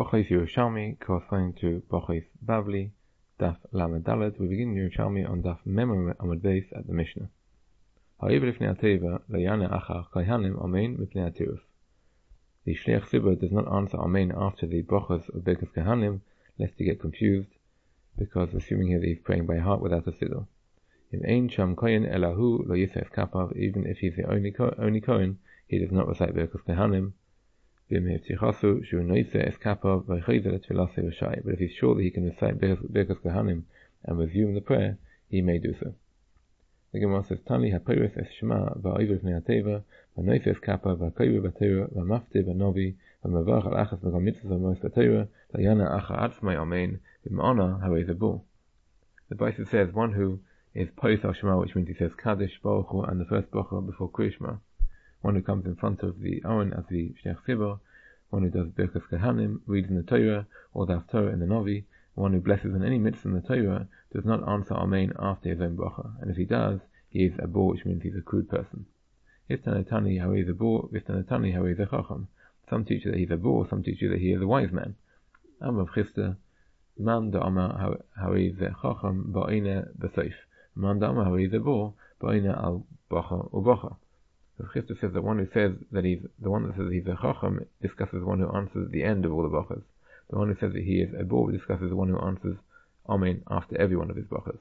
Bochais Yerushalmi corresponding to Bochais Bavli, Daf Lamed Dalet. We begin Yerushalmi on Daf Mem Amud Beis at the Mishnah. However, if Neateva Layana Achar Kayhanim Amen Mipnei Atiruf. The Shliach Tzibur does not answer Amen after the Bochas of Birkas Kahanim, lest he get confused, because assuming here that he's praying by heart without a siddur. In Ein Sham Kohen Elahu Lo Yisef Kapav, even if he's the only Kohen, he does not recite Birkas Kahanim. But if he's sure that he can recite Birkas Kahanim and resume the prayer, he may do so. The Gemara says, Tani haPeiros es Shema va'oiver pnei hateva va'noiser es kappa va'koiver b'Torah va'mafte b'novi va'mavarach al achas megam mitzvah va'mos b'Torah va'yana acha atzmai amen v'ma'ana harei zebur. The Brisa says one who is Peiros al Shema, which means he says Kaddish Baruch Hu and the first bracha before Kriyishma, one who comes in front of the Aron as the Shliach Tzibur, one who does Birkas Kahanim, reads in the Torah, or the Haftarah in the Novi, one who blesses in any mitzvah in the Torah, does not answer Amen after his own bracha, and if he does, he is a bor, which means he's a crude person. Iftanatani harei is a bor, Iftanatani harei is a chacham. Some teach that he's a bor, some teach that he is a wise man. Amar Chisda, Man da'amar harei is a chacham ba'ina b'seif. Man da'amar harei is a bor, ba'ina al bracha u'bracha. The Chisda says that one who says that he's the one that says he's a chacham discusses one who answers at the end of all the brachas. The one who says that he is a bor discusses the one who answers Amen after every one of his brachas.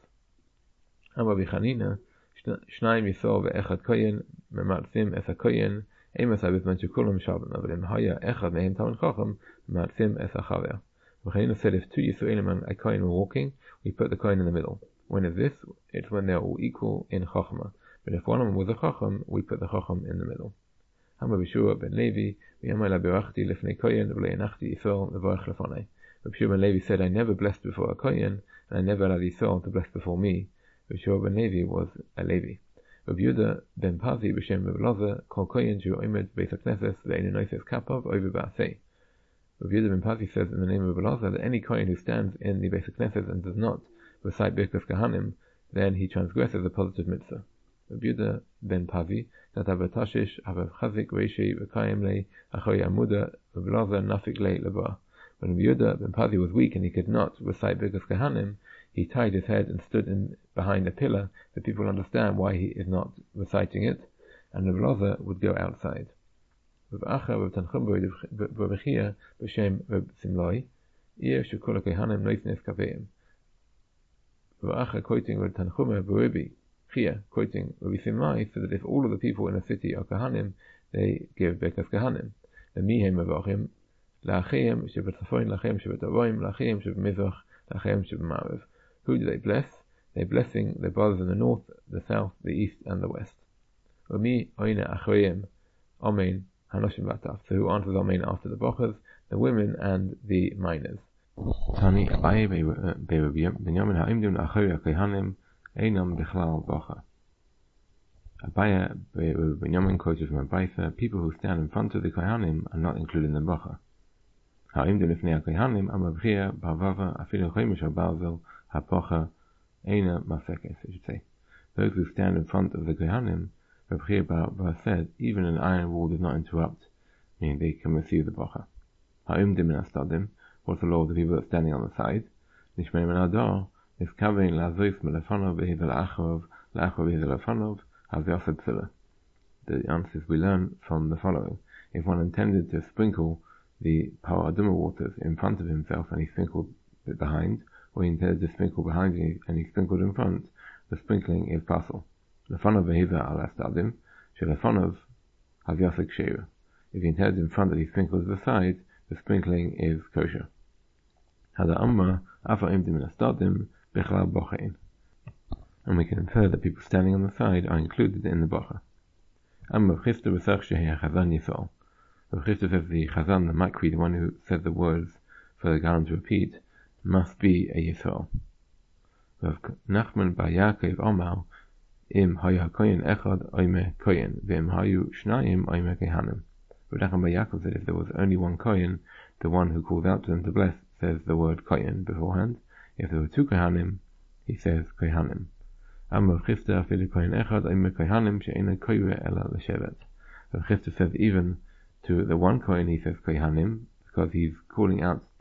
Amar Bichanina, Shnayim Yisrael ve'echad koyen mematzim es hakoyen emes habizman shekulam shaban, but in haya echad mehem talmid chacham mematzim es hachaver. Bichanina said if two Yisraelim and a koyen were walking, we put the koyen in the middle. When is this? It's when they are all equal in chachma. But if one of them was a chacham, we put the chacham in the middle. Hama Bishua ben Levi, v'yamai la berachti lefnei koyen v'le'enachti Yisrael levarach lefanei. Bishua ben Levi said, I never blessed before a koyen, and I never allowed Yisrael to bless before me. Bishua ben Levi was a Levi. Rabbi Yehuda ben Pazi b'shem Rabbi Elazar kol koyen shu omed beis hakneses ve'einu noises kapav over ba'asei. Rabbi Yehuda ben Pazi says in the name of Rabbi Elazar that any koyen who stands in the beis hakneses and does not recite Birkas Kahanim, then he transgresses a positive mitzvah. Rabbi Yehuda ben Pazi that Avatashish Avav Chazik Reishi V'Kayim Le Achoy Amuda Rabbi Elazar Nafik Le Leba. When Rabbi Yehuda ben Pazi was weak and he could not recite Birkas Kahanim, he tied his head and stood behind a pillar so people understand why he is not reciting it, and Rabbi Elazar would go outside. Rabbi Acha Rabbi Tanchum Rabbi Chia b'shem Rabbi Simlai Ir Shekol HaKohanim Noisnes Kaveim. Rabbi Acha quoting Rabbi Tanchum Rabbi Chia quoting Rabbi Simlai said that if all of the people in a city are Kahanim, they give Birkas Kahanim. The Mihem Mavachim La'achim Shebetzafon La'achim Shebetavoim La'achim Shebemizrach La'achim Shebema'arev. Who do they bless? They're blessing their brothers in the north, the south, the east, and the west. Umi oina achreim, amen, hanoshim bataf. So who answers amen after the brachas? The women and the minors. Tani Abaye Benyamin ha'imdim la'achri ha'kohanim einam bichlal bracha. Abaye Benyamin quoted from Abaye, people who stand in front of the kohanim are not included in the bracha. Ha'imdim lifnei ha'kohanim amar b'chia ba'avava afilu chomish ha'barzel ha'pocha eina mafekes, I should say. Those who stand in front of the kohanim, Rabbi Bar said, even an iron wall does not interrupt, meaning they can receive the bracha. Ha'imdim min astadim, what's the law of the people that are standing on the side? Nishmei min ador, is kavein la'zois melefanov v'hizel la'achov v'hizel lefanov ha'vyasad psila. The answers we learn from the following. If one intended to sprinkle the Parah Adumah waters in front of himself and he sprinkled it behind, or he intended to sprinkle behind him and he sprinkled in front, the sprinkling is pasul. Lefanov v'hiza al astadim, shelefanov havyasek sheira. If he intended in front that he sprinkled the side, the sprinkling is kosher. Hada amma afa imdim min astadim bichlal bochein. And we can infer that people standing on the side are included in the bracha. Amma v'chista v'sach shehi ha'chazan yisrael. V'chista says the chazan, the makri, the one who says the words for the Gaon to repeat, must be a Yisrael. Rav Nachman bar Yaakov Omar, im haya koyen echad oime koyen, v'im hayu shnayim oime kehanim. Rav Nachman bar Yaakov said if there was only one koyen, the one who calls out to them to bless says the word koyen beforehand. If there were two kehanim, he says kehanim. Amar Chisda afilu koyen echad oime kehanim she'ena koyre ela l'shevet. Rav Chisda says even to the one kohen he says kehanim, because he's calling out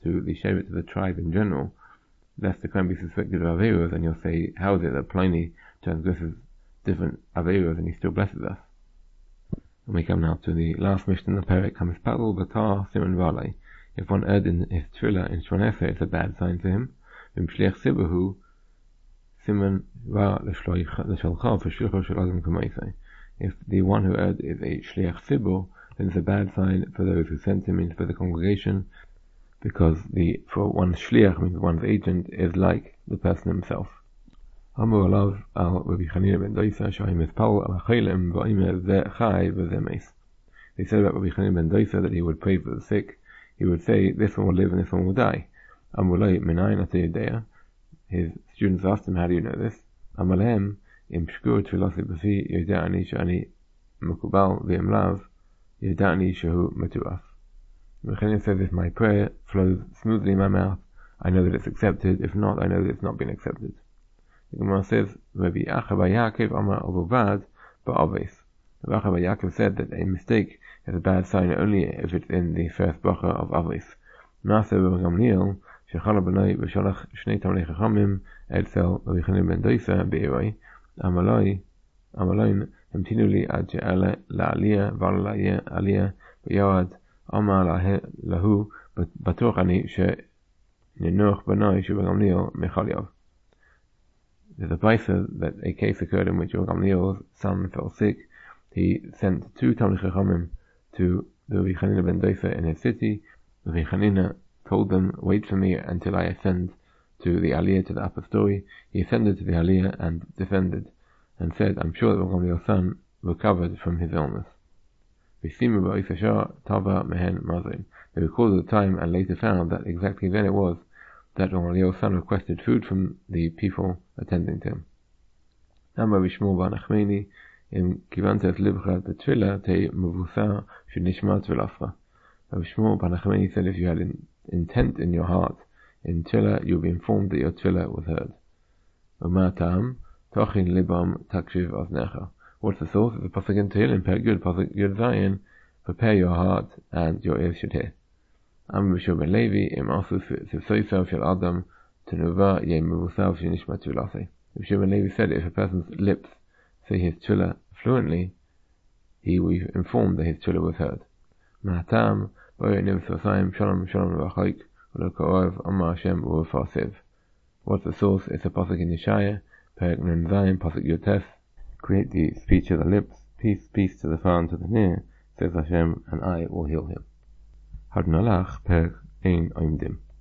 to the Shevet of the tribe in general, lest the Kohen be suspected of Averos, and you'll say, how is it that Pliny transgresses different Averos and he still blesses us? And we come now to the last mission in the Perek, Hamispalel Batar Siman Vale. If one erred in his tefillah in Shmoneh Esrei, it's a bad sign to him. V'mshliach sibahu Siman Va L'Shalcha V'Shlicho Shel Adam K'maisei. If the one who erred is a shliach sibur, then it's a bad sign for those who sent him into the congregation, because for one's shliach means one's agent is like the person himself. Amar alav al Rabbi Chanina ben Doisa shahim mispal al hachelim v'omer ze chai v'ze meis. They said about Rabbi Chanina ben Doisa that he would pray for the sick. He would say, this one will live and this one will die. Amar loi minayin ata yedea. His students asked him, how do you know this? Amar lehem im shkur tefilasi b'fi yoda'ani sh'ani mekubal v'im lav yoda'ani shehu metuaf. Rabbi Chanina says, if my prayer flows smoothly in my mouth, I know that it's accepted. If not, I know that it's not been accepted. The Gemara says, Rabbi Acha bar Yaakov Amar Ovovad ba'aves. Rabbi Acha bar Yaakov said that a mistake is a bad sign only if it's in the first bracha of Aves. Maaseh Rabbi Gamliel shechala b'nai v'shalach shnei tamlei chachamim etzel Rabbi Chanina ben Doisa be'iroi amaloin hamtinu li ad she'ala la'aliyah v'ala la'aliyah v'yawad Amar lahu batuch ani she'ninuch b'nai Rabbi Gamliel mechaliyav. There's a brisa that a case occurred in which Rabbi Gamliel's son fell sick. He sent 2 Talmidei Chachamim to the Rabbi Chanina ben Doisa in his city. Rabbi Chanina told them, wait for me until I ascend to the Aliyah, to the upper story. He ascended to the Aliyah and defended, and said, I'm sure that Rabbi Gamliel's son recovered from his illness. They recorded the time and later found that exactly then it was that Gamliel's son requested food from the people attending to him. Rabbi Shmuel bar Nachmani in Kivantes Libcha B'Tfila Te Mevusa Shenishma Tfilascha. Rabbi Shmuel bar Nachmani said, if you had intent in your heart in Tfila, you'll be informed that your Tfila was heard. Umatam Tochin Libam Takshiv Aznecha. What's the source? It's a pasuk in Tehillim, Perek Yud, pasuk Yud Zayin. Prepare your heart and your ears should hear. Amr B'Shua ben Levi im asu sivsoisav shel Adam tenuva ye mevusav shenishma tefilase. B'Shua ben Levi said, if a person's lips say his tefillah fluently, he will be informed that his tefillah was heard. Ma'atam b'oyer nivus v'asayim shalom shalom v'achaik v'lo ka'orav Amar Hashem v'ufasiv. What's the source? It's a pasuk in Yeshaya, Perek Nun Zayin, pasuk Yotes. Create the speech of the lips, peace, peace to the far and to the near, says Hashem, and I will heal him. Hadnalach, Perek Ein Oimdim.